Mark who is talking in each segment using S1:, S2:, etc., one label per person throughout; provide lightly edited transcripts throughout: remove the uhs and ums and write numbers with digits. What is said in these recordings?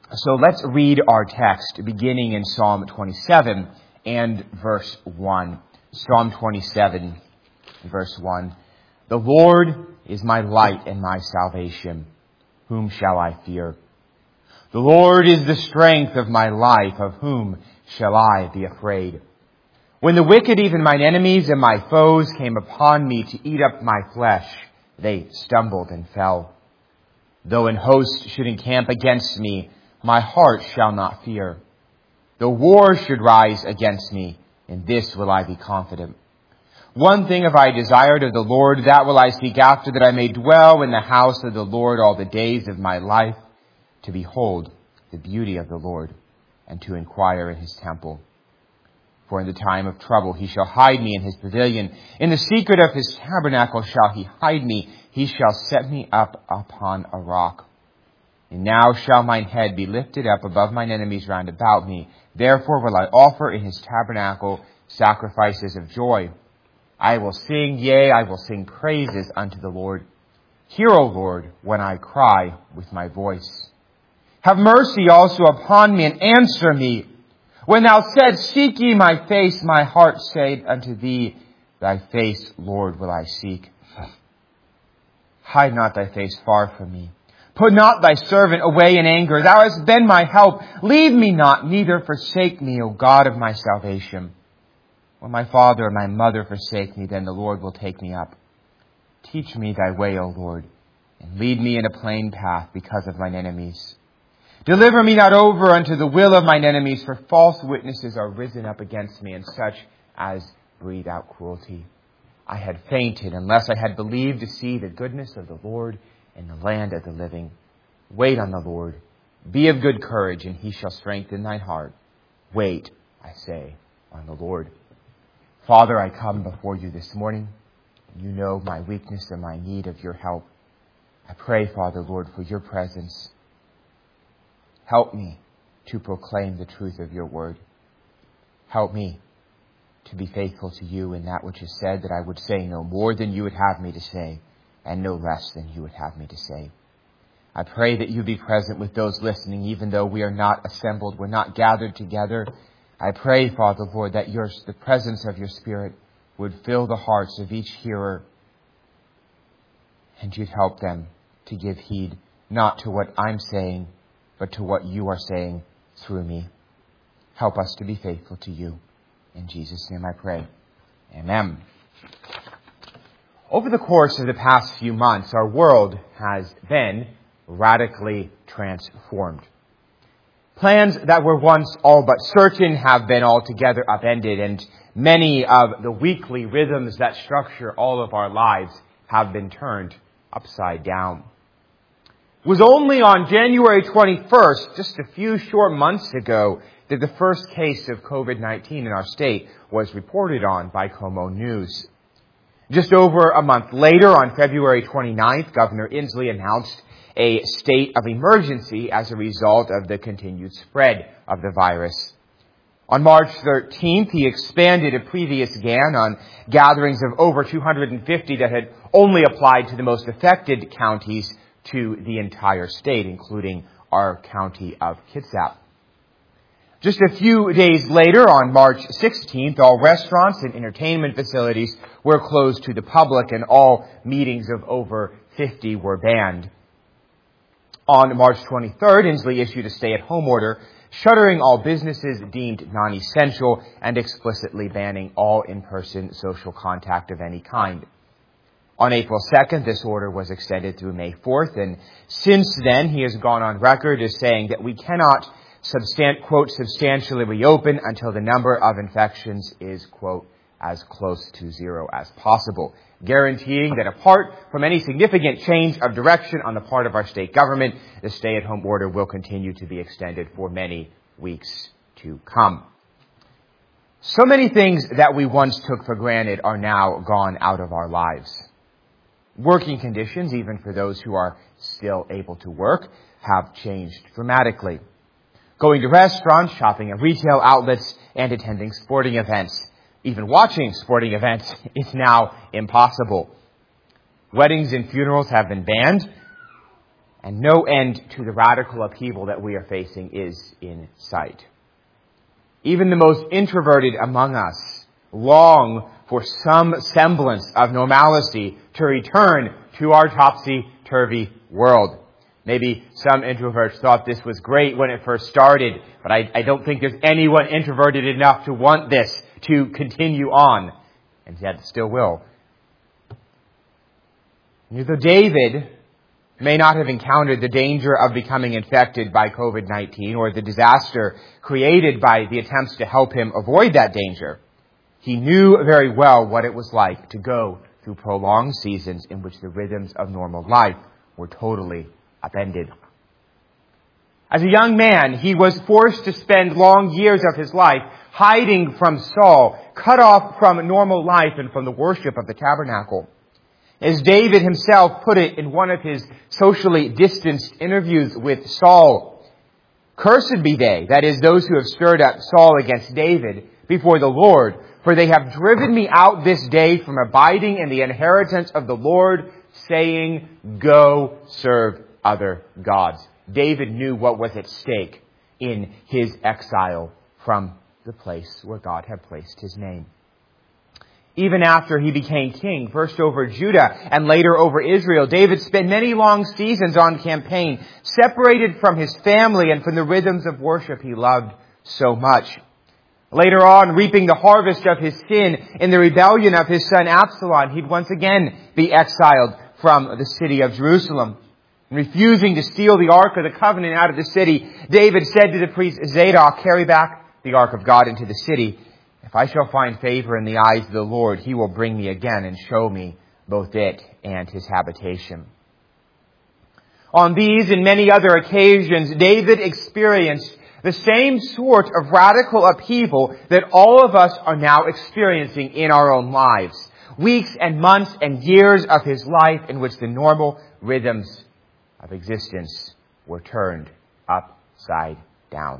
S1: So let's read our text beginning in Psalm 27 and verse 1. Psalm 27, verse 1. The Lord is my light and my salvation. Whom shall I fear? The Lord is the strength of my life. Of whom shall I be afraid? When the wicked, even mine enemies and my foes, came upon me to eat up my flesh, they stumbled and fell. Though an host should encamp against me, my heart shall not fear. Though war should rise against me, in this will I be confident. One thing have I desired of the Lord, that will I seek after, that I may dwell in the house of the Lord all the days of my life, to behold the beauty of the Lord, and to inquire in his temple. For in the time of trouble he shall hide me in his pavilion. In the secret of his tabernacle shall he hide me. He shall set me up upon a rock. And now shall mine head be lifted up above mine enemies round about me. Therefore will I offer in his tabernacle sacrifices of joy. I will sing, yea, I will sing praises unto the Lord. Hear, O Lord, when I cry with my voice. Have mercy also upon me, and answer me. When thou saidst, seek ye my face, my heart said unto thee, thy face, Lord, will I seek. Hide not thy face far from me. Put not thy servant away in anger. Thou hast been my help. Leave me not, neither forsake me, O God of my salvation. When my father and my mother forsake me, then the Lord will take me up. Teach me thy way, O Lord, and lead me in a plain path because of mine enemies. Deliver me not over unto the will of mine enemies, for false witnesses are risen up against me, and such as breathe out cruelty. I had fainted unless I had believed to see the goodness of the Lord in the land of the living. Wait on the Lord. Be of good courage, and he shall strengthen thine heart. Wait, I say, on the Lord. Father, I come before you this morning. You know my weakness and my need of your help. I pray, Father, Lord, for your presence. Help me to proclaim the truth of your word. Help me to be faithful to you in that which is said, that I would say no more than you would have me to say, and no less than you would have me to say. I pray that you be present with those listening, even though we are not assembled, we're not gathered together. I pray, Father, Lord, that the presence of your Spirit would fill the hearts of each hearer, and you'd help them to give heed, not to what I'm saying, but to what you are saying through me. Help us to be faithful to you. In Jesus' name I pray. Amen. Over the course of the past few months, our world has been radically transformed. Plans that were once all but certain have been altogether upended, and many of the weekly rhythms that structure all of our lives have been turned upside down. It was only on January 21st, just a few short months ago, that the first case of COVID-19 in our state was reported on by Como News. Just over a month later, on February 29th, Governor Inslee announced a state of emergency as a result of the continued spread of the virus. On March 13th, he expanded a previous ban on gatherings of over 250 that had only applied to the most affected counties to the entire state, including our county of Kitsap. Just a few days later, on March 16th, all restaurants and entertainment facilities were closed to the public, and all meetings of over 50 were banned. On March 23rd, Inslee issued a stay-at-home order, shuttering all businesses deemed non-essential and explicitly banning all in-person social contact of any kind. On April 2nd, this order was extended through May 4th, and since then he has gone on record as saying that we cannot quote, substantially reopen until the number of infections is, quote, as close to zero as possible, guaranteeing that apart from any significant change of direction on the part of our state government, the stay-at-home order will continue to be extended for many weeks to come. So many things that we once took for granted are now gone out of our lives. Working conditions, even for those who are still able to work, have changed dramatically. Going to restaurants, shopping at retail outlets, and attending sporting events, even watching sporting events, is now impossible. Weddings and funerals have been banned. and no end to the radical upheaval that we are facing is in sight. Even the most introverted among us long for some semblance of normalcy to return to our topsy-turvy world. Maybe some introverts thought this was great when it first started, but I don't think there's anyone introverted enough to want this to continue on, and yet it still will. Though David may not have encountered the danger of becoming infected by COVID-19 or the disaster created by the attempts to help him avoid that danger, he knew very well what it was like to go through prolonged seasons in which the rhythms of normal life were totally upended. As a young man, he was forced to spend long years of his life hiding from Saul, cut off from normal life and from the worship of the tabernacle. As David himself put it in one of his socially distanced interviews with Saul, "Cursed be they, that is, those who have stirred up Saul against David, before the Lord, for they have driven me out this day from abiding in the inheritance of the Lord, saying, go serve other gods." David knew what was at stake in his exile from the place where God had placed his name. Even after he became king, first over Judah and later over Israel, David spent many long seasons on campaign, separated from his family and from the rhythms of worship he loved so much. Later on, reaping the harvest of his sin in the rebellion of his son Absalom, he'd once again be exiled from the city of Jerusalem. Refusing to steal the Ark of the Covenant out of the city, David said to the priest Zadok, "Carry back the Ark of God into the city. If I shall find favor in the eyes of the Lord, he will bring me again and show me both it and his habitation." On these and many other occasions, David experienced the same sort of radical upheaval that all of us are now experiencing in our own lives. Weeks and months and years of his life in which the normal rhythms of existence were turned upside down.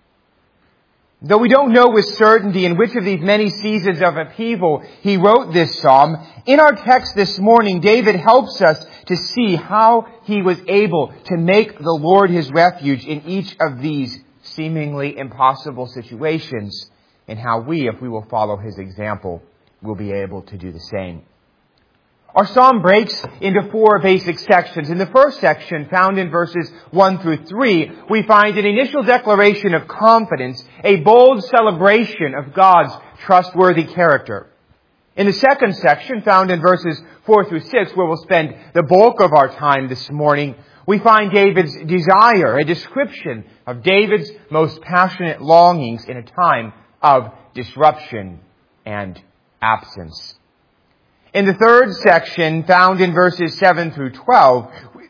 S1: Though we don't know with certainty in which of these many seasons of upheaval he wrote this psalm, in our text this morning, David helps us to see how he was able to make the Lord his refuge in each of these seemingly impossible situations, and how we, if we will follow his example, will be able to do the same. Our psalm breaks into four basic sections. In the first section, found in verses 1 through 3, we find an initial declaration of confidence, a bold celebration of God's trustworthy character. In the second section, found in verses 4 through 6, where we'll spend the bulk of our time this morning, we find David's desire, a description of David's most passionate longings in a time of disruption and absence. In the third section, found in verses 7 through 12,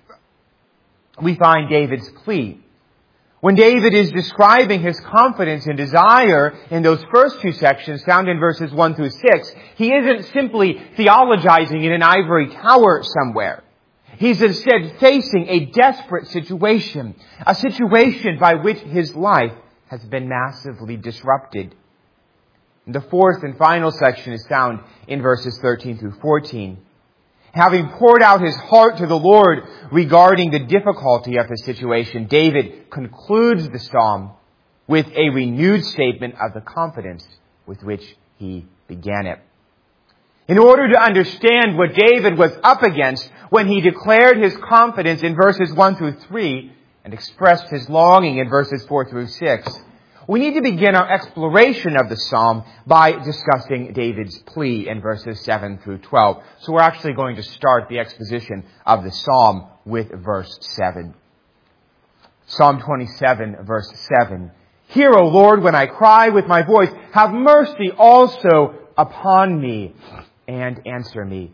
S1: we find David's plea. When David is describing his confidence and desire in those first two sections, found in verses 1 through 6, he isn't simply theologizing in an ivory tower somewhere. He's instead facing a desperate situation, a situation by which his life has been massively disrupted. The fourth and final section is found in verses 13 through 14. Having poured out his heart to the Lord regarding the difficulty of his situation, David concludes the psalm with a renewed statement of the confidence with which he began it. In order to understand what David was up against when he declared his confidence in verses 1 through 3 and expressed his longing in verses 4 through 6, we need to begin our exploration of the psalm by discussing David's plea in verses 7 through 12. So we're actually going to start the exposition of the psalm with verse 7. Psalm 27, verse 7. "Hear, O Lord, when I cry with my voice. Have mercy also upon me and answer me."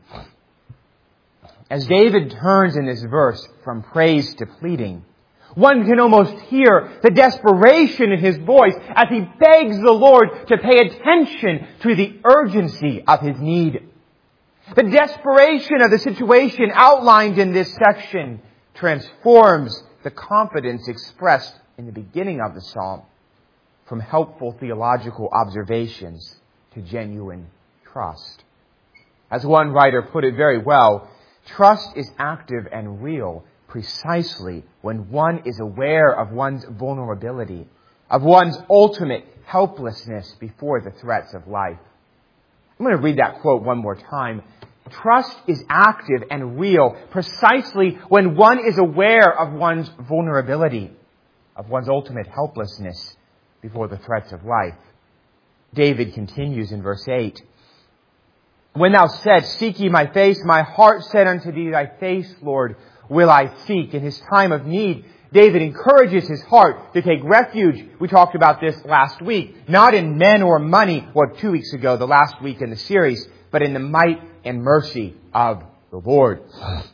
S1: As David turns in this verse from praise to pleading, one can almost hear the desperation in his voice as he begs the Lord to pay attention to the urgency of his need. The desperation of the situation outlined in this section transforms the confidence expressed in the beginning of the psalm from helpful theological observations to genuine trust. As one writer put it very well, trust is active and real, precisely when one is aware of one's vulnerability, of one's ultimate helplessness before the threats of life. I'm going to read that quote one more time. Trust is active and real precisely when one is aware of one's vulnerability, of one's ultimate helplessness before the threats of life. David continues in verse 8. When thou saidst, seek ye my face, my heart said unto thee, thy face, Lord, will I seek. In his time of need, David encourages his heart to take refuge. We talked about this last week. Not in men or money, 2 weeks ago, the last week in the series, but in the might and mercy of the Lord.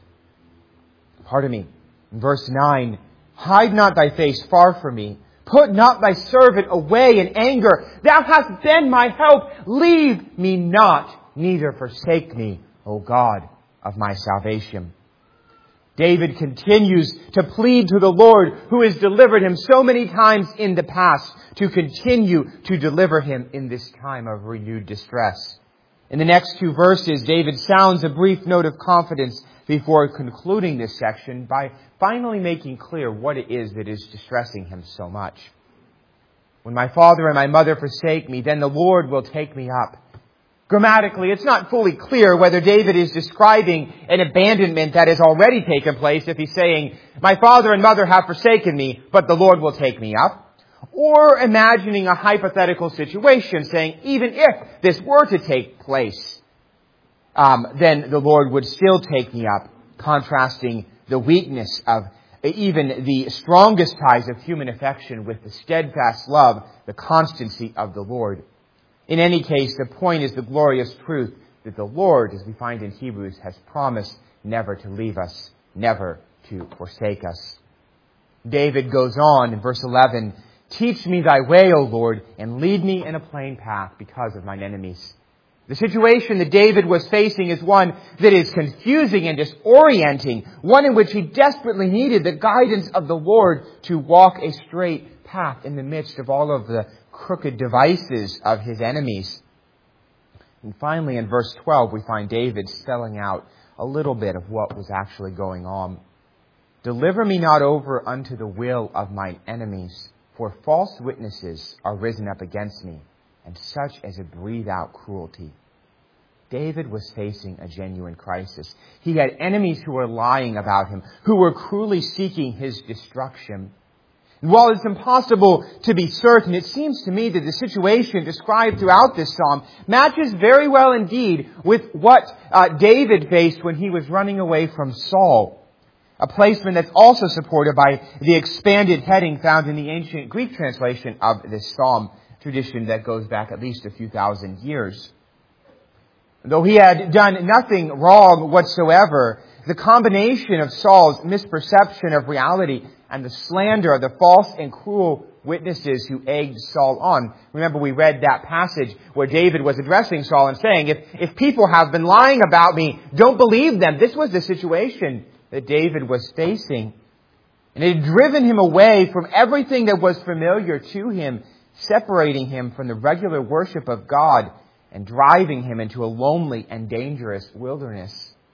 S1: Pardon me. In verse 9, hide not thy face far from me. Put not thy servant away in anger. Thou hast been my help. Leave me not, neither forsake me, O God of my salvation. David continues to plead to the Lord, who has delivered him so many times in the past, to continue to deliver him in this time of renewed distress. In the next 2 verses, David sounds a brief note of confidence before concluding this section by finally making clear what it is that is distressing him so much. When my father and my mother forsake me, then the Lord will take me up. Grammatically, it's not fully clear whether David is describing an abandonment that has already taken place if he's saying, my father and mother have forsaken me, but the Lord will take me up. Or imagining a hypothetical situation, saying, even if this were to take place, then the Lord would still take me up, contrasting the weakness of even the strongest ties of human affection with the steadfast love, the constancy of the Lord. In any case, the point is the glorious truth that the Lord, as we find in Hebrews, has promised never to leave us, never to forsake us. David goes on in verse 11, teach me thy way, O Lord, and lead me in a plain path because of mine enemies. The situation that David was facing is one that is confusing and disorienting, one in which he desperately needed the guidance of the Lord to walk a straight path in the midst of all of the crooked devices of his enemies. And finally, in verse 12, we find David spelling out a little bit of what was actually going on. Deliver me not over unto the will of mine enemies, for false witnesses are risen up against me, and such as breathe out cruelty. David was facing a genuine crisis. He had enemies who were lying about him, who were cruelly seeking his destruction. And while it's impossible to be certain, it seems to me that the situation described throughout this psalm matches very well indeed with what David faced when he was running away from Saul. A placement that's also supported by the expanded heading found in the ancient Greek translation of this psalm, tradition that goes back at least a few thousand years. Though he had done nothing wrong whatsoever, the combination of Saul's misperception of reality and the slander of the false and cruel witnesses who egged Saul on. Remember, we read that passage where David was addressing Saul and saying, if people have been lying about me, don't believe them. This was the situation that David was facing. And it had driven him away from everything that was familiar to him, separating him from the regular worship of God and driving him into a lonely and dangerous wilderness.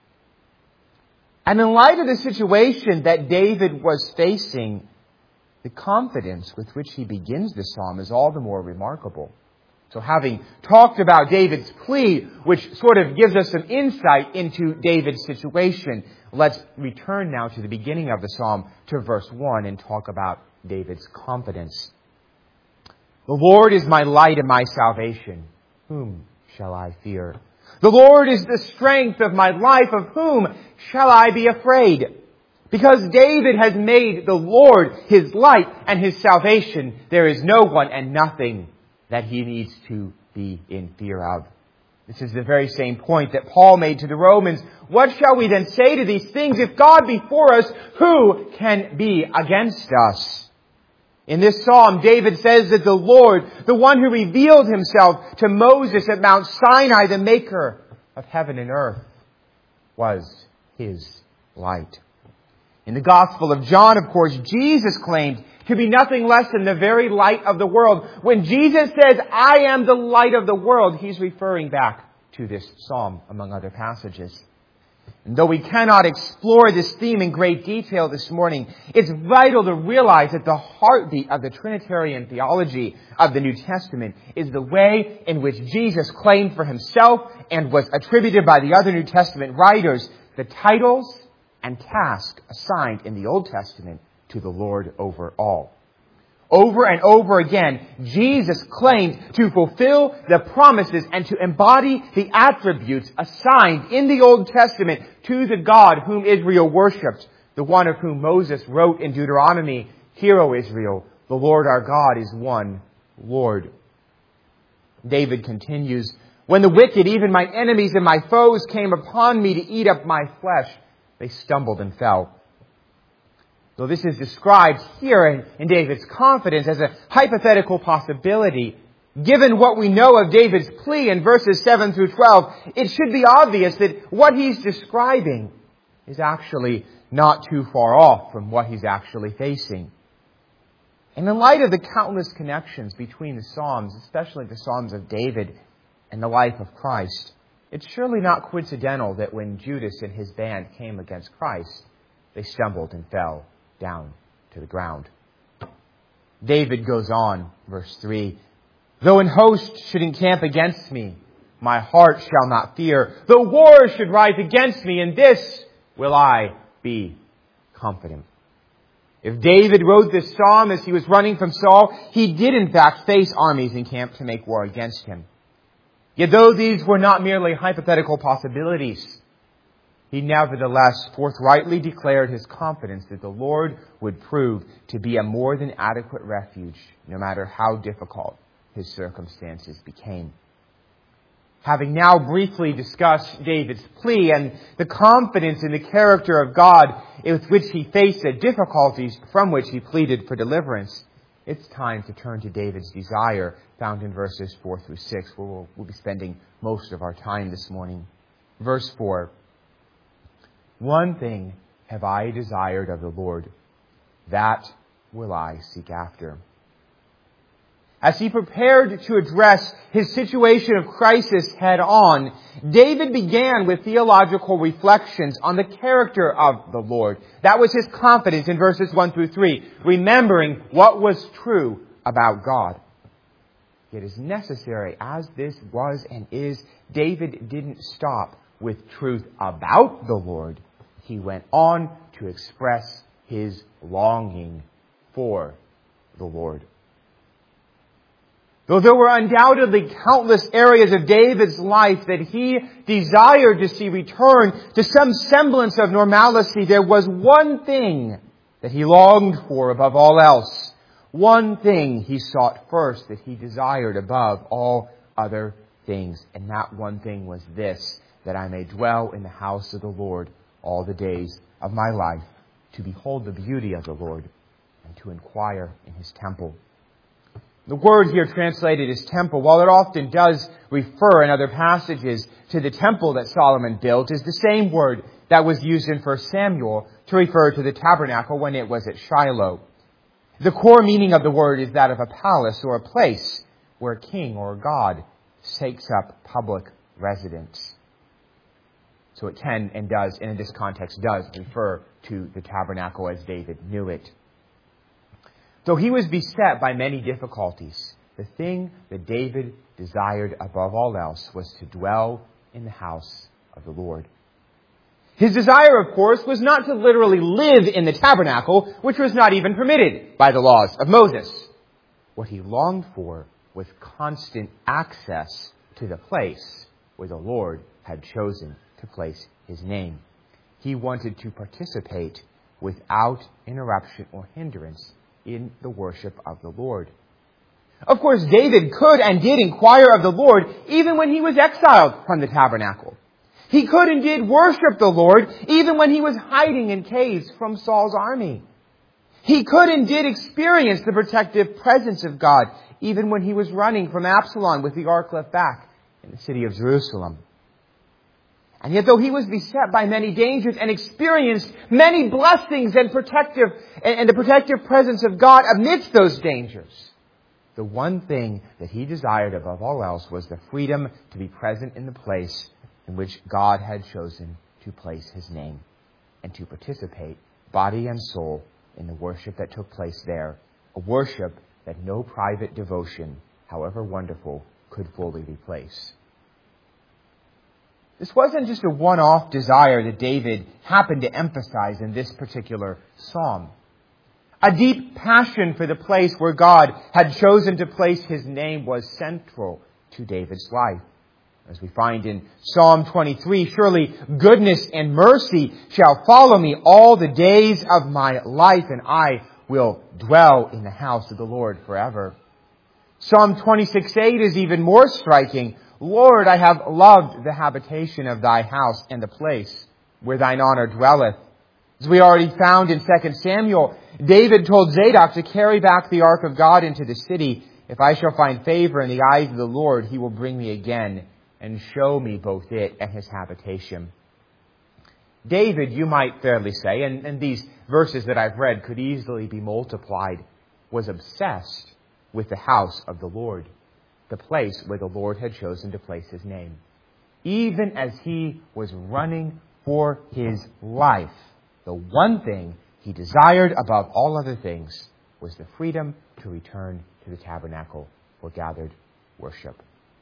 S1: And in light of the situation that David was facing, the confidence with which he begins the psalm is all the more remarkable. So having talked about David's plea, which sort of gives us some insight into David's situation, let's return now to the beginning of the psalm, to verse 1, and talk about David's confidence. The Lord is my light and my salvation. Whom shall I fear? The Lord is the strength of my life. Of whom shall I be afraid? Because David has made the Lord his light and his salvation, there is no one and nothing that he needs to be in fear of. This is the very same point that Paul made to the Romans. What shall we then say to these things? If God be for us, who can be against us? In this psalm, David says that the Lord, the one who revealed himself to Moses at Mount Sinai, the maker of heaven and earth, was his light. In the Gospel of John, of course, Jesus claimed to be nothing less than the very light of the world. When Jesus says, I am the light of the world, he's referring back to this psalm, among other passages. And though we cannot explore this theme in great detail this morning, it's vital to realize that the heartbeat of the Trinitarian theology of the New Testament is the way in which Jesus claimed for himself and was attributed by the other New Testament writers the titles and tasks assigned in the Old Testament to the Lord over all. Over and over again, Jesus claimed to fulfill the promises and to embody the attributes assigned in the Old Testament to the God whom Israel worshipped, the one of whom Moses wrote in Deuteronomy, "Hear, O Israel, the Lord our God is one Lord." David continues, "When the wicked, even my enemies and my foes, came upon me to eat up my flesh, they stumbled and fell." Though this is described here in David's confidence as a hypothetical possibility, given what we know of David's plea in verses 7 through 12, it should be obvious that what he's describing is actually not too far off from what he's actually facing. And in light of the countless connections between the Psalms, especially the Psalms of David and the life of Christ, it's surely not coincidental that when Judas and his band came against Christ, they stumbled and fell down to the ground. David goes on, verse 3, "Though an host should encamp against me, my heart shall not fear. Though war should rise against me, in this will I be confident." If David wrote this psalm as he was running from Saul, he did in fact face armies encamped to make war against him. Yet though these were not merely hypothetical possibilities, he nevertheless forthrightly declared his confidence that the Lord would prove to be a more than adequate refuge, no matter how difficult his circumstances became. Having now briefly discussed David's plea and the confidence in the character of God with which he faced the difficulties from which he pleaded for deliverance, it's time to turn to David's desire, found in verses 4 through 6, where we'll be spending most of our time this morning. Verse 4, "One thing have I desired of the Lord, that will I seek after." As he prepared to address his situation of crisis head on, David began with theological reflections on the character of the Lord. That was his confidence in verses 1 through 3, remembering what was true about God. Yet as necessary as this was and is, David didn't stop with truth about the Lord. He went on to express his longing for the Lord. Though there were undoubtedly countless areas of David's life that he desired to see return to some semblance of normalcy, there was one thing that he longed for above all else. One thing he sought first, that he desired above all other things. And that one thing was this, that I may dwell in the house of the Lord all the days of my life, to behold the beauty of the Lord and to inquire in his temple. The word here translated as temple, while it often does refer in other passages to the temple that Solomon built, is the same word that was used in 1 Samuel to refer to the tabernacle when it was at Shiloh. The core meaning of the word is that of a palace or a place where a king or a god takes up public residence. So it can and does, and in this context does, refer to the tabernacle as David knew it. Though he was beset by many difficulties, the thing that David desired above all else was to dwell in the house of the Lord. His desire, of course, was not to literally live in the tabernacle, which was not even permitted by the laws of Moses. What he longed for was constant access to the place where the Lord had chosen to place his name. He wanted to participate without interruption or hindrance in the worship of the Lord. Of course, David could and did inquire of the Lord even when he was exiled from the tabernacle. He could and did worship the Lord even when he was hiding in caves from Saul's army. He could and did experience the protective presence of God even when he was running from Absalom with the ark left back in the city of Jerusalem. And yet though he was beset by many dangers and experienced many blessings and the protective presence of God amidst those dangers, the one thing that he desired above all else was the freedom to be present in the place in which God had chosen to place his name and to participate, body and soul, in the worship that took place there, a worship that no private devotion, however wonderful, could fully replace. This wasn't just a one-off desire that David happened to emphasize in this particular psalm. A deep passion for the place where God had chosen to place his name was central to David's life. As we find in Psalm 23, surely goodness and mercy shall follow me all the days of my life, and I will dwell in the house of the Lord forever. Psalm 26:8 is even more striking. Lord, I have loved the habitation of thy house and the place where thine honor dwelleth. As we already found in 2 Samuel, David told Zadok to carry back the ark of God into the city. If I shall find favor in the eyes of the Lord, he will bring me again and show me both it and his habitation. David, you might fairly say, and these verses that I've read could easily be multiplied, was obsessed with the house of the Lord, the place where the Lord had chosen to place his name. Even as he was running for his life, the one thing he desired above all other things was the freedom to return to the tabernacle for gathered worship.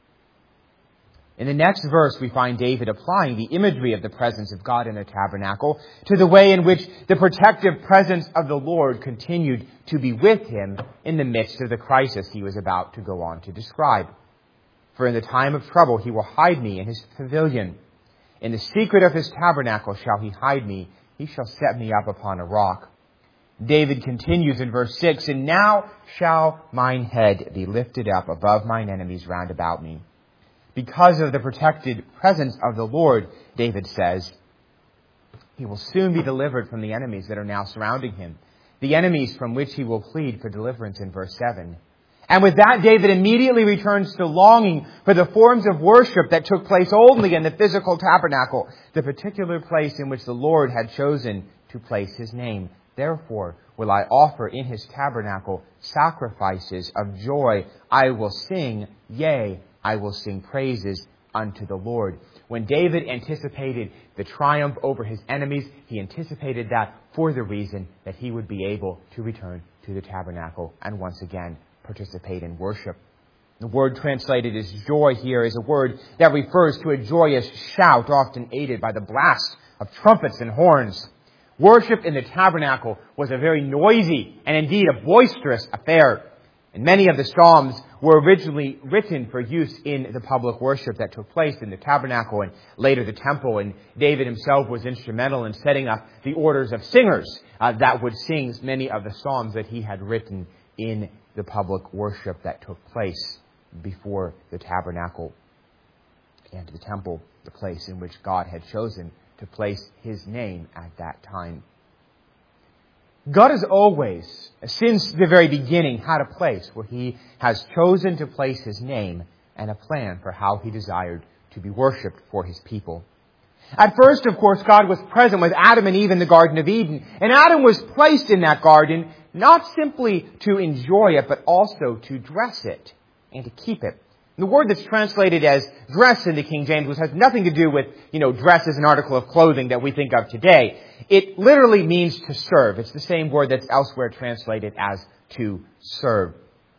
S1: In the next verse, we find David applying the imagery of the presence of God in the tabernacle to the way in which the protective presence of the Lord continued to be with him in the midst of the crisis he was about to go on to describe. For in the time of trouble he will hide me in his pavilion. In the secret of his tabernacle shall he hide me. He shall set me up upon a rock. David continues in verse 6, and now shall mine head be lifted up above mine enemies round about me. Because of the protected presence of the Lord, David says, he will soon be delivered from the enemies that are now surrounding him, the enemies from which he will plead for deliverance in verse 7. And with that, David immediately returns to longing for the forms of worship that took place only in the physical tabernacle, the particular place in which the Lord had chosen to place his name. Therefore will I offer in his tabernacle sacrifices of joy. I will sing, yea, I will sing praises unto the Lord. When David anticipated the triumph over his enemies, he anticipated that for the reason that he would be able to return to the tabernacle and once again participate in worship. The word translated as joy here is a word that refers to a joyous shout, often aided by the blast of trumpets and horns. Worship in the tabernacle was a very noisy and indeed a boisterous affair. And many of the Psalms were originally written for use in the public worship that took place in the tabernacle and later the temple. And David himself was instrumental in setting up the orders of singers that would sing many of the Psalms that he had written in the public worship that took place before the tabernacle and the temple, the place in which God had chosen to place his name at that time. God has always, since the very beginning, had a place where he has chosen to place his name and a plan for how he desired to be worshipped for his people. At first, of course, God was present with Adam and Eve in the Garden of Eden. And Adam was placed in that garden not simply to enjoy it, but also to dress it and to keep it. The word that's translated as dress in the King James, which has nothing to do with, dress as an article of clothing that we think of today. It literally means to serve. It's the same word that's elsewhere translated as to serve.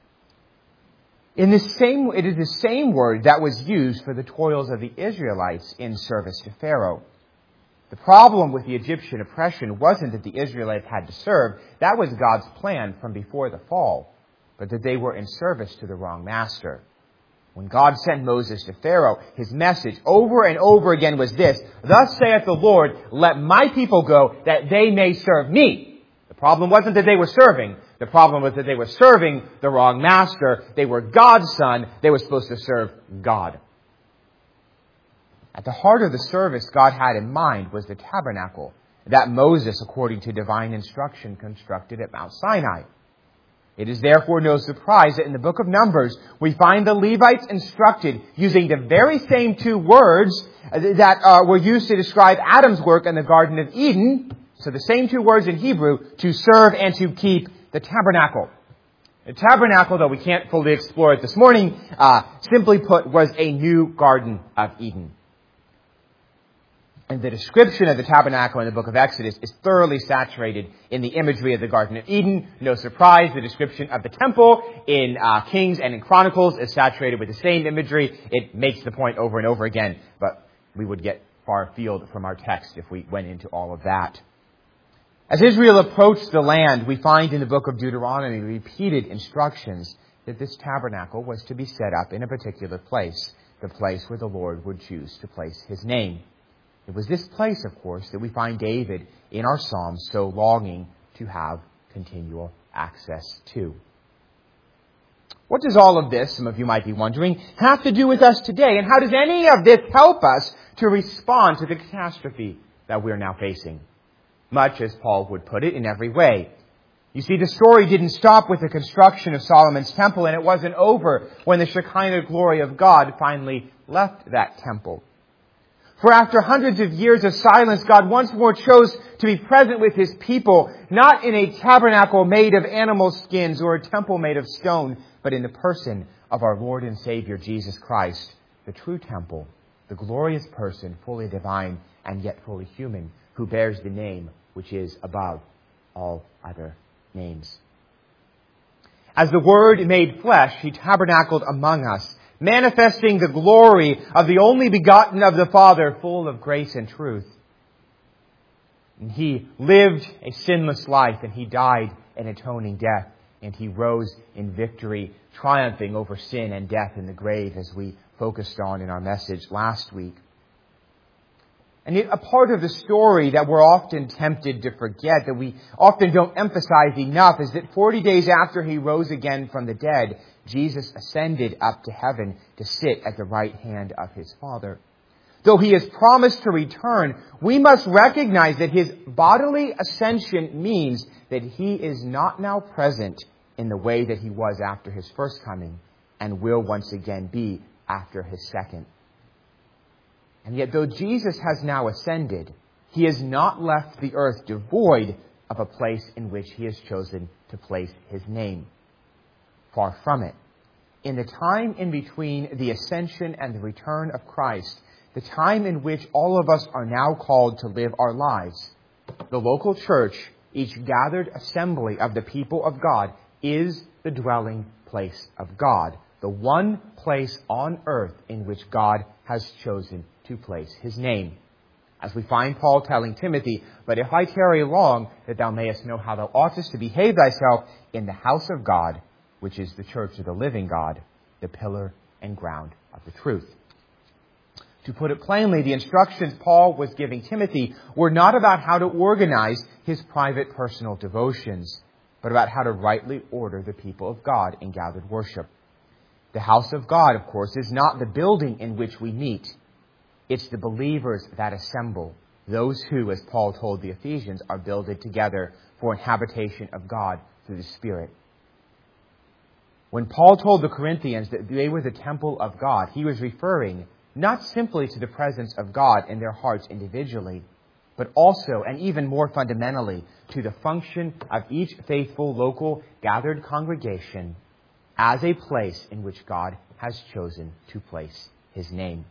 S1: It is the same word that was used for the toils of the Israelites in service to Pharaoh. The problem with the Egyptian oppression wasn't that the Israelites had to serve. That was God's plan from before the fall, but that they were in service to the wrong master. When God sent Moses to Pharaoh, his message over and over again was this: "Thus saith the Lord, let my people go, that they may serve me." The problem wasn't that they were serving. The problem was that they were serving the wrong master. They were God's son. They were supposed to serve God. At the heart of the service God had in mind was the tabernacle that Moses, according to divine instruction, constructed at Mount Sinai. It is therefore no surprise that in the book of Numbers, we find the Levites instructed using the very same two words that were used to describe Adam's work in the Garden of Eden. So the same two words in Hebrew, to serve and to keep the tabernacle. The tabernacle, though we can't fully explore it this morning, simply put, was a new Garden of Eden. And the description of the tabernacle in the book of Exodus is thoroughly saturated in the imagery of the Garden of Eden. No surprise, the description of the temple in Kings and in Chronicles is saturated with the same imagery. It makes the point over and over again, but we would get far afield from our text if we went into all of that. As Israel approached the land, we find in the book of Deuteronomy repeated instructions that this tabernacle was to be set up in a particular place, the place where the Lord would choose to place His name. It was this place, of course, that we find David in our Psalms so longing to have continual access to. What does all of this, some of you might be wondering, have to do with us today? And how does any of this help us to respond to the catastrophe that we're now facing? Much, as Paul would put it, in every way. You see, the story didn't stop with the construction of Solomon's temple, and it wasn't over when the Shekinah glory of God finally left that temple. For after hundreds of years of silence, God once more chose to be present with His people, not in a tabernacle made of animal skins or a temple made of stone, but in the person of our Lord and Savior, Jesus Christ, the true temple, the glorious person, fully divine and yet fully human, who bears the name which is above all other names. As the Word made flesh, He tabernacled among us, manifesting the glory of the only begotten of the Father, full of grace and truth. And He lived a sinless life, and He died an atoning death, and He rose in victory, triumphing over sin and death in the grave, as we focused on in our message last week. And a part of the story that we're often tempted to forget, that we often don't emphasize enough, is that 40 days after He rose again from the dead, Jesus ascended up to heaven to sit at the right hand of His Father. Though He has promised to return, we must recognize that His bodily ascension means that He is not now present in the way that He was after His first coming, and will once again be after His second. And yet, though Jesus has now ascended, He has not left the earth devoid of a place in which He has chosen to place His name. Far from it. In the time in between the ascension and the return of Christ, the time in which all of us are now called to live our lives, the local church, each gathered assembly of the people of God, is the dwelling place of God, the one place on earth in which God has chosen to place His name. As we find Paul telling Timothy, "But if I tarry long, that thou mayest know how thou oughtest to behave thyself in the house of God, which is the church of the living God, the pillar and ground of the truth." To put it plainly, the instructions Paul was giving Timothy were not about how to organize his private personal devotions, but about how to rightly order the people of God in gathered worship. The house of God, of course, is not the building in which we meet. It's the believers that assemble, those who, as Paul told the Ephesians, are builded together for an habitation of God through the Spirit. When Paul told the Corinthians that they were the temple of God, he was referring not simply to the presence of God in their hearts individually, but also, and even more fundamentally, to the function of each faithful local gathered congregation as a place in which God has chosen to place His name.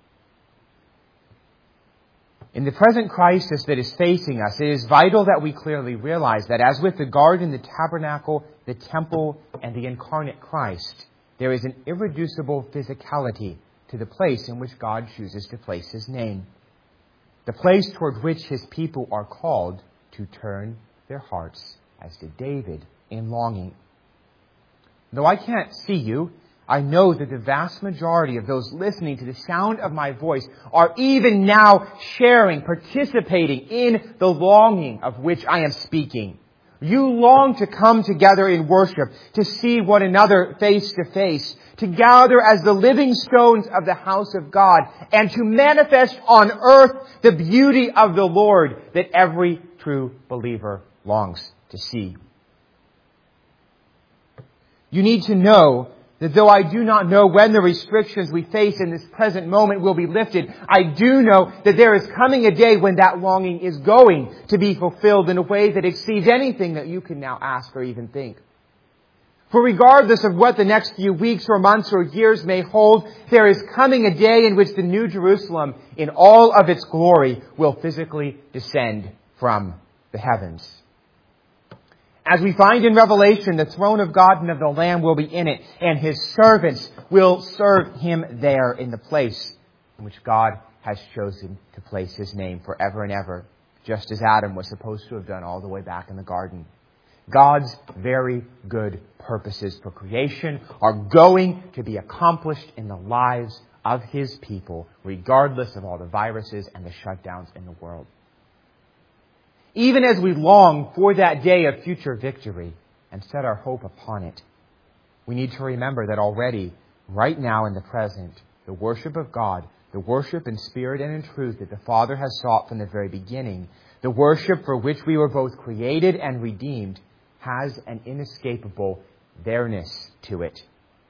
S1: In the present crisis that is facing us, it is vital that we clearly realize that as with the garden, the tabernacle, the temple, and the incarnate Christ, there is an irreducible physicality to the place in which God chooses to place His name. The place toward which His people are called to turn their hearts, as did David, in longing. Though I can't see you, I know that the vast majority of those listening to the sound of my voice are even now sharing, participating in the longing of which I am speaking. You long to come together in worship, to see one another face to face, to gather as the living stones of the house of God, and to manifest on earth the beauty of the Lord that every true believer longs to see. You need to know that though I do not know when the restrictions we face in this present moment will be lifted, I do know that there is coming a day when that longing is going to be fulfilled in a way that exceeds anything that you can now ask or even think. For regardless of what the next few weeks or months or years may hold, there is coming a day in which the New Jerusalem, in all of its glory, will physically descend from the heavens. As we find in Revelation, the throne of God and of the Lamb will be in it, and His servants will serve Him there in the place in which God has chosen to place His name forever and ever, just as Adam was supposed to have done all the way back in the garden. God's very good purposes for creation are going to be accomplished in the lives of His people, regardless of all the viruses and the shutdowns in the world. Even as we long for that day of future victory and set our hope upon it, we need to remember that already, right now in the present, the worship of God, the worship in spirit and in truth that the Father has sought from the very beginning, the worship for which we were both created and redeemed, has an inescapable there-ness to it.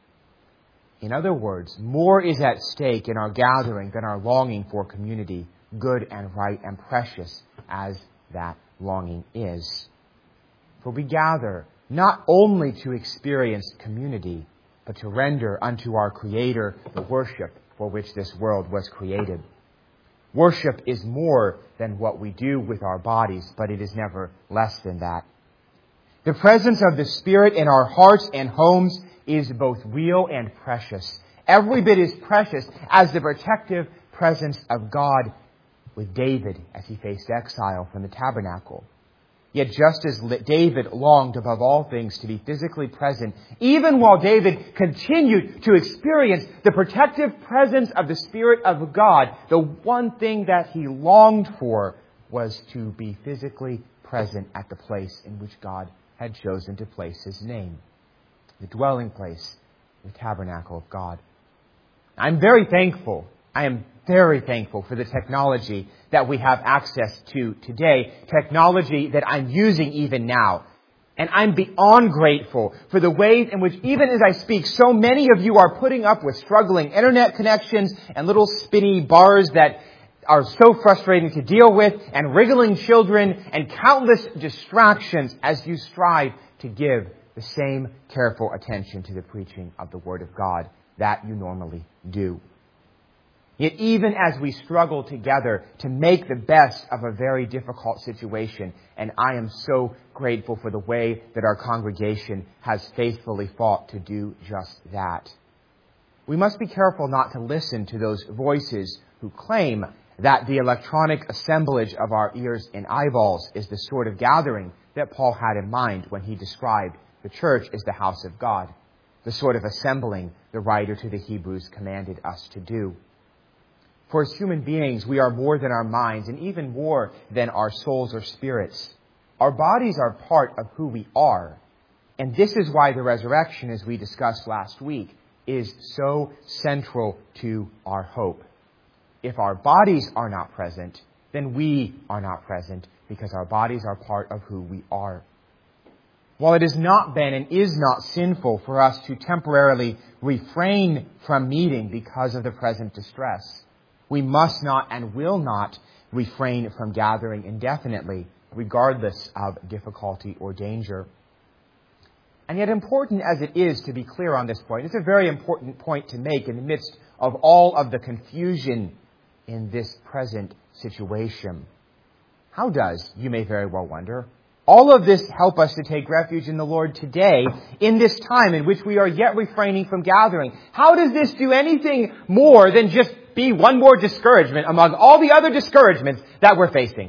S1: In other words, more is at stake in our gathering than our longing for community, good and right and precious as that longing is. For we gather not only to experience community, but to render unto our Creator the worship for which this world was created. Worship is more than what we do with our bodies, but it is never less than that. The presence of the Spirit in our hearts and homes is both real and precious. Every bit as precious as the protective presence of God with David as he faced exile from the tabernacle. Yet just as David longed above all things to be physically present, even while David continued to experience the protective presence of the Spirit of God, the one thing that he longed for was to be physically present at the place in which God had chosen to place His name, the dwelling place, the tabernacle of God. I'm very thankful. I am very thankful for the technology that we have access to today, technology that I'm using even now. And I'm beyond grateful for the ways in which, even as I speak, so many of you are putting up with struggling internet connections and little spinny bars that are so frustrating to deal with, and wriggling children, and countless distractions as you strive to give the same careful attention to the preaching of the Word of God that you normally do. Yet even as we struggle together to make the best of a very difficult situation, and I am so grateful for the way that our congregation has faithfully fought to do just that, we must be careful not to listen to those voices who claim that the electronic assemblage of our ears and eyeballs is the sort of gathering that Paul had in mind when he described the church as the house of God, the sort of assembling the writer to the Hebrews commanded us to do. For as human beings, we are more than our minds and even more than our souls or spirits. Our bodies are part of who we are. And this is why the resurrection, as we discussed last week, is so central to our hope. If our bodies are not present, then we are not present because our bodies are part of who we are. While it has not been and is not sinful for us to temporarily refrain from meeting because of the present distress, we must not and will not refrain from gathering indefinitely, regardless of difficulty or danger. And yet, important as it is to be clear on this point, it's a very important point to make in the midst of all of the confusion in this present situation. How does, you may very well wonder, all of this help us to take refuge in the Lord today, in this time in which we are yet refraining from gathering? How does this do anything more than just be one more discouragement among all the other discouragements that we're facing?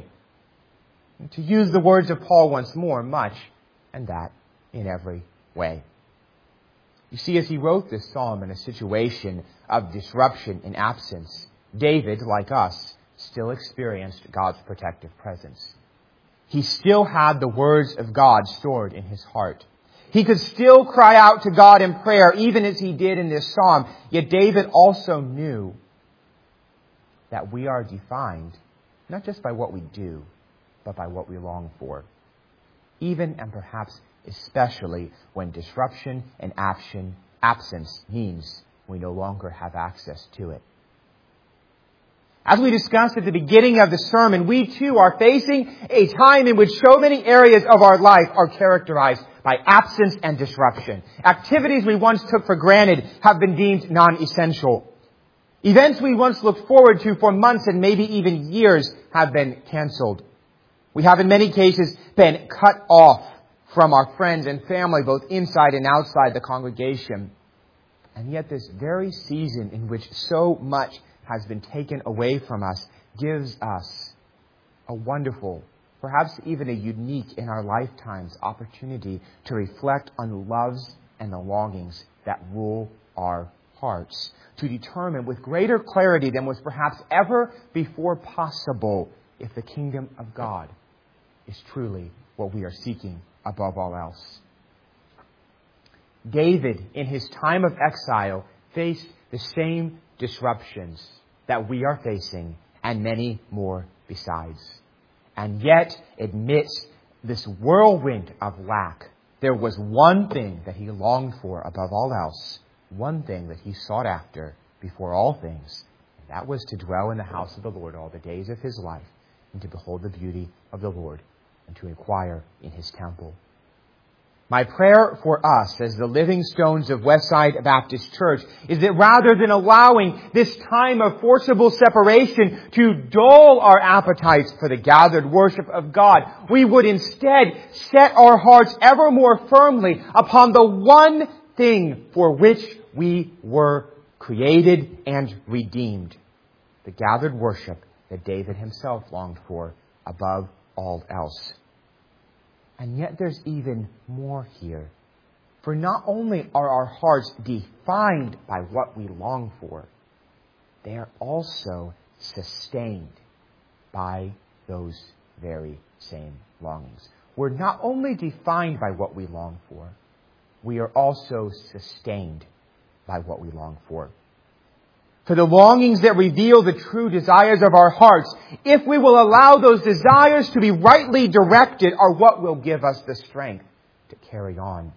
S1: To use the words of Paul once more, much, and that in every way. You see, as he wrote this psalm in a situation of disruption and absence, David, like us, still experienced God's protective presence. He still had the words of God stored in his heart. He could still cry out to God in prayer, even as he did in this psalm. Yet David also knew that we are defined not just by what we do, but by what we long for. Even and perhaps especially when disruption and absence means we no longer have access to it. As we discussed at the beginning of the sermon, we too are facing a time in which so many areas of our life are characterized by absence and disruption. Activities we once took for granted have been deemed non-essential. Events we once looked forward to for months and maybe even years have been canceled. We have in many cases been cut off from our friends and family, both inside and outside the congregation. And yet this very season in which so much has been taken away from us gives us a wonderful, perhaps even a unique in our lifetimes opportunity to reflect on the loves and the longings that rule our hearts, to determine with greater clarity than was perhaps ever before possible if the kingdom of God is truly what we are seeking above all else. David, in his time of exile, faced the same disruptions that we are facing and many more besides. And yet, amidst this whirlwind of lack, there was one thing that he longed for above all else, one thing that he sought after before all things, and that was to dwell in the house of the Lord all the days of his life, and to behold the beauty of the Lord, and to inquire in his temple. My prayer for us as the living stones of Westside Baptist Church is that rather than allowing this time of forcible separation to dull our appetites for the gathered worship of God, we would instead set our hearts ever more firmly upon the one thing for which we were created and redeemed, the gathered worship that David himself longed for above all else. And yet there's even more here. For not only are our hearts defined by what we long for, they are also sustained by those very same longings. We're not only defined by what we long for, we are also sustained by what we long for. For the longings that reveal the true desires of our hearts, if we will allow those desires to be rightly directed, are what will give us the strength to carry on,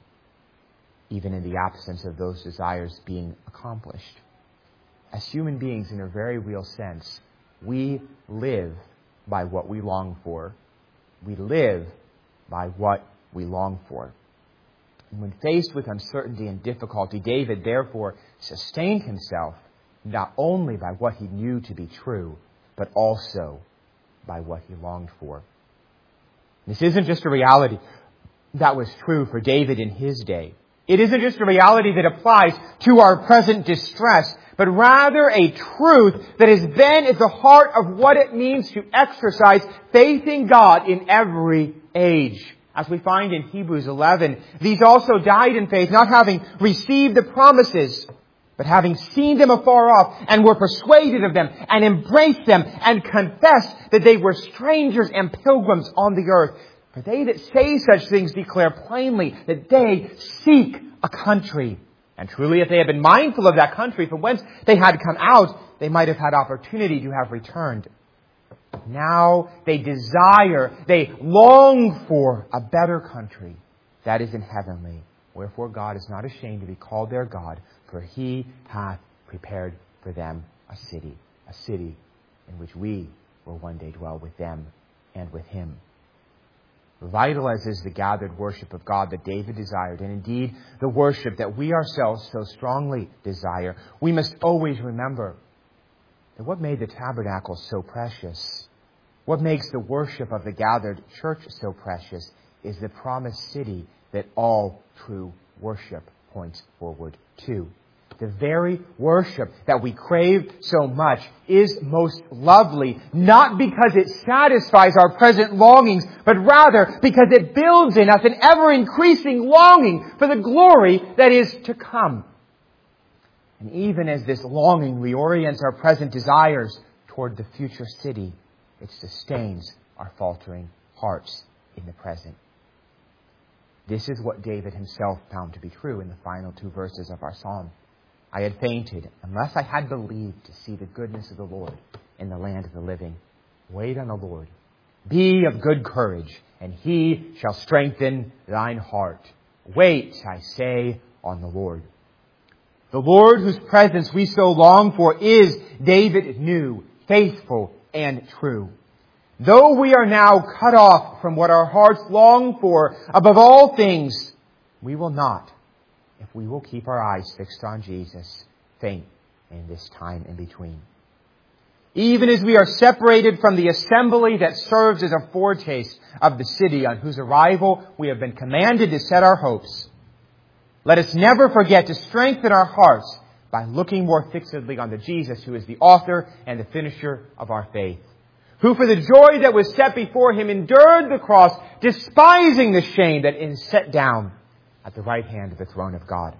S1: even in the absence of those desires being accomplished. As human beings, in a very real sense, we live by what we long for. We live by what we long for. And when faced with uncertainty and difficulty, David therefore sustained himself not only by what he knew to be true, but also by what he longed for. This isn't just a reality that was true for David in his day. It isn't just a reality that applies to our present distress, but rather a truth that has been at the heart of what it means to exercise faith in God in every age. As we find in Hebrews 11, these also died in faith, not having received the promises, but having seen them afar off, and were persuaded of them, and embraced them, and confessed that they were strangers and pilgrims on the earth. For they that say such things declare plainly that they seek a country. And truly, if they had been mindful of that country from whence they had come out, they might have had opportunity to have returned. Now they desire, they long for a better country, that is in heavenly. Wherefore God is not ashamed to be called their God, for He hath prepared for them a city in which we will one day dwell with them and with Him. Vital as is the gathered worship of God that David desired, and indeed the worship that we ourselves so strongly desire, we must always remember that what made the tabernacle so precious, what makes the worship of the gathered church so precious, is the promised city that all true worship points forward to. The very worship that we crave so much is most lovely, not because it satisfies our present longings, but rather because it builds in us an ever-increasing longing for the glory that is to come. And even as this longing reorients our present desires toward the future city, it sustains our faltering hearts in the present. This is what David himself found to be true in the final two verses of our psalm. I had fainted unless I had believed to see the goodness of the Lord in the land of the living. Wait on the Lord. Be of good courage, and He shall strengthen thine heart. Wait, I say, on the Lord. The Lord whose presence we so long for is, David knew, faithful and true. Though we are now cut off from what our hearts long for above all things, we will not, if we will keep our eyes fixed on Jesus, faint in this time in between. Even as we are separated from the assembly that serves as a foretaste of the city on whose arrival we have been commanded to set our hopes, let us never forget to strengthen our hearts by looking more fixedly on the Jesus who is the author and the finisher of our faith, who for the joy that was set before him endured the cross, despising the shame that is set down at the right hand of the throne of God.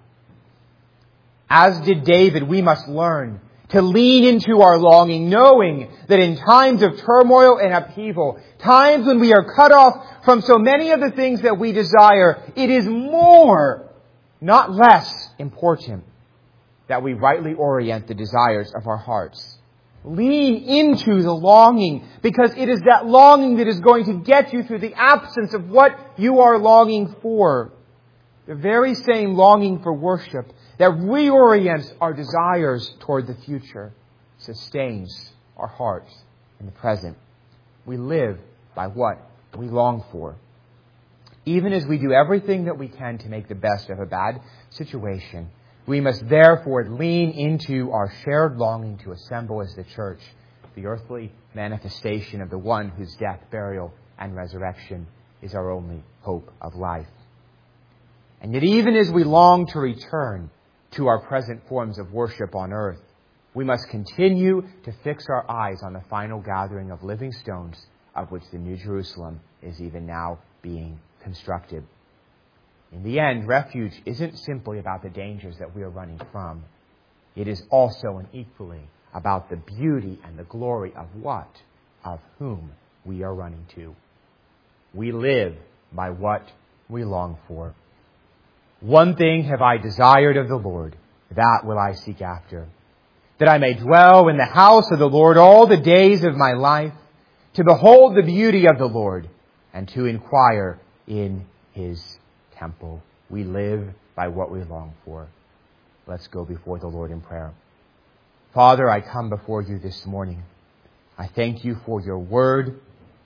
S1: As did David, we must learn to lean into our longing, knowing that in times of turmoil and upheaval, times when we are cut off from so many of the things that we desire, it is more, not less, important that we rightly orient the desires of our hearts. Lean into the longing, because it is that longing that is going to get you through the absence of what you are longing for. The very same longing for worship that reorients our desires toward the future sustains our hearts in the present. We live by what we long for. Even as we do everything that we can to make the best of a bad situation, we must therefore lean into our shared longing to assemble as the church, the earthly manifestation of the one whose death, burial, and resurrection is our only hope of life. And yet even as we long to return to our present forms of worship on earth, we must continue to fix our eyes on the final gathering of living stones, of which the New Jerusalem is even now being constructed. In the end, refuge isn't simply about the dangers that we are running from. It is also and equally about the beauty and the glory of what? Of whom we are running to. We live by what we long for. One thing have I desired of the Lord, that will I seek after, that I may dwell in the house of the Lord all the days of my life, to behold the beauty of the Lord, and to inquire in His temple. We live by what we long for. Let's go before the Lord in prayer. Father, I come before you this morning. I thank you for your word.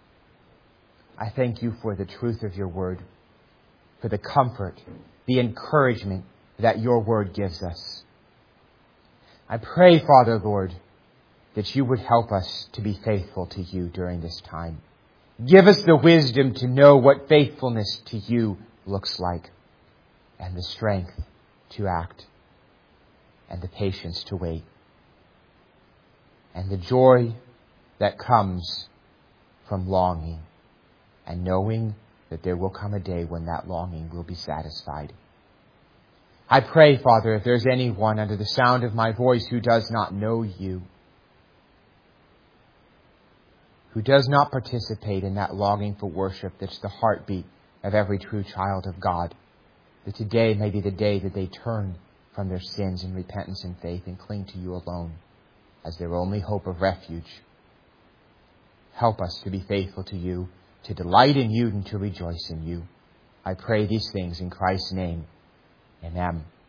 S1: I thank you for the truth of your word, for the comfort, the encouragement that your word gives us. I pray, Father, Lord, that you would help us to be faithful to you during this time. Give us the wisdom to know what faithfulness to you looks like, and the strength to act, and the patience to wait, and the joy that comes from longing and knowing that there will come a day when that longing will be satisfied. I pray, Father, if there's anyone under the sound of my voice who does not know you, who does not participate in that longing for worship that's the heartbeat of every true child of God, that today may be the day that they turn from their sins in repentance and faith and cling to you alone as their only hope of refuge. Help us to be faithful to you, to delight in you, and to rejoice in you. I pray these things in Christ's name. Amen.